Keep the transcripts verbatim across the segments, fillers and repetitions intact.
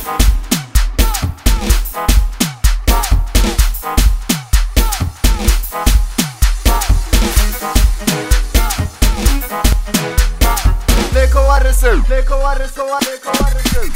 Leko Warriso, Leko Warriso.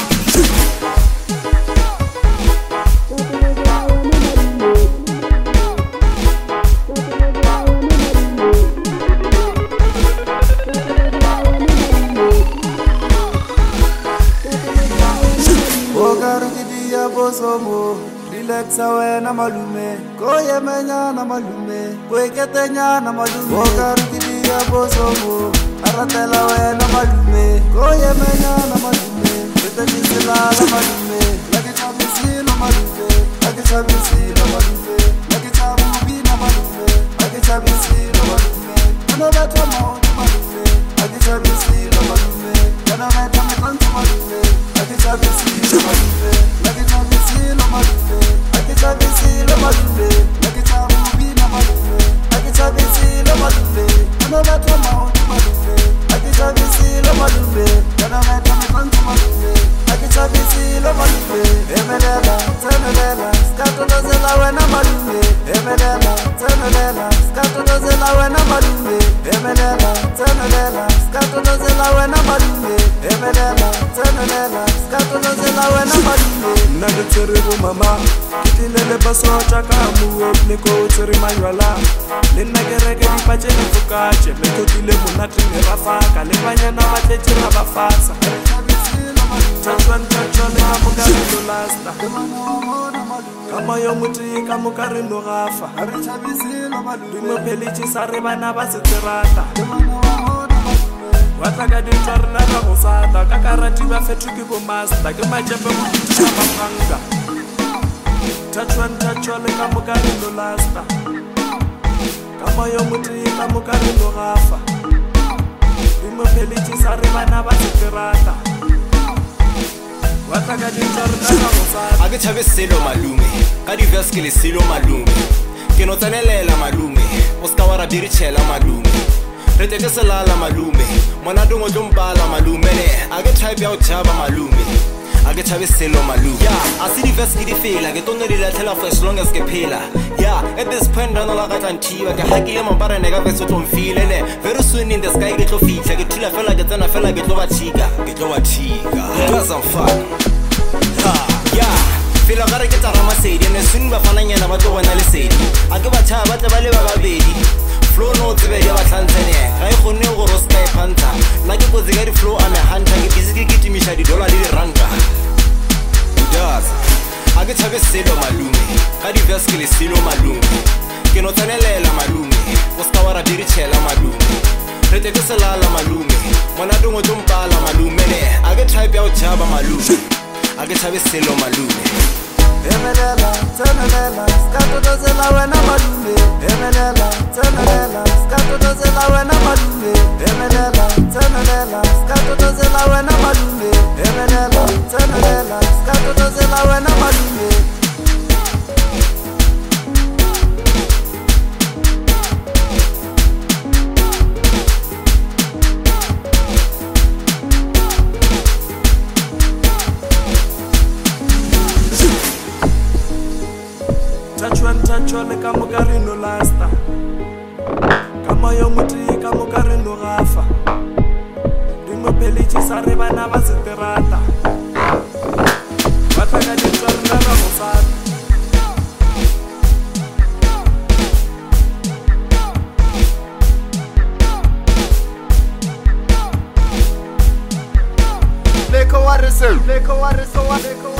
Ogarukidia bosomo, relaxa wena malume, koye menya na malume, kweketenya na malume. Ogarukidia bosomo, aratela wena malume, koye menya na malume, kwetejisila na malume, lakichabisi na malume, lakichabisi na malume, lakichabubi na malume, lakichabisi na malume, kanobeta maoni malume, lakichabisi na malume, kanobeta mekantu malume, lakichabisi na malume, lakichabisi na malume, lakichabisi na malume, lakichabubi na malume, lakichabisi na malume, kanobeta maoni malume, lakichabisi na malume, kanobeta mekantu malume, lakichabisi na malume, emelela, temelela, skatotozela wena malume, emelela, temelela, skatotozela wena malume, emelela, temelela, skatotozela wena malume, emelela, temelela, skatotozela wena malume. Nagetserigo mama, kitilele baso chaka muo, neko tseri manywala, le nagereke di pachele fukache, le totile monate le rafaka, le banyana ba tletjera ba fasa. Tachwan tachwan ka mokare no lasta, kama yo muti ka mokare no gafa, dimo pelichi sa re bana ba seterata. Watla ka dintswarna ka go sata, ka karati ba fethuke go master, ke majepe mo tsa ba franga. Tachwan tachwan ka mokare no lasta, kama yo muti ka mokare no gafa, dimo pelichi sa re bana ba seterata. A ke tšhabe selo malume, ka di-verse ke le selo malume, ke no tsenelela malume, o ska wa ra diritšhela malume, re teke selala malume, monatong o tlo mpala malume ne, a ke type ya go tšhaba malume, a ke tšhabe selo malume. Ya, a se di-verse ke di fela, ke tono di latlhela for as long as ke phela. Ya, at this point rano la ka tlantiba, ke hakile mamparane ka verse o tlo mfile ne, very soon in the sky ke tlo fitlha, ke thula fela ke tsena fela ke tlo ba thika, ke tlo ba thika, it doesn't fuck. Ya, fela gare ke tara masedi, ene soon ba fananyana ba tlo bona lesedi, a ke batšha ba tle ba le ba babedi, flow no tsebedi ya batlhantshene, ga e kgonne gore o ska e phanta, nna ke kotsi ka di-flow a me hunter, ke busy ke kitimiša di-dollar le di-ranka. It does. A ke tšhabe selo malume, ka di-verse ke le selo malume, ke no tsenelela malume, o ska wa ra diritšhela malume, re teke selala malume, monatong o tlo mpala malume ne, a ke type ya go tšhaba malume, a ke tšhabe selo malume. Emelela, temelela, skatotozela wena malume, emelela, temelela, skatotozela wena malume, emelela, temelela, skatotozela wena malume, emelela, temelela, skatotozela wena malume. Tachwan tachwan ka mokare no lasta, kama yo muti ka mokare no gafa, dimo pelichi sa re bana ba seterata, batla ka dintswarna ka go sata. Leko Warriso, Leko Warriso, Leko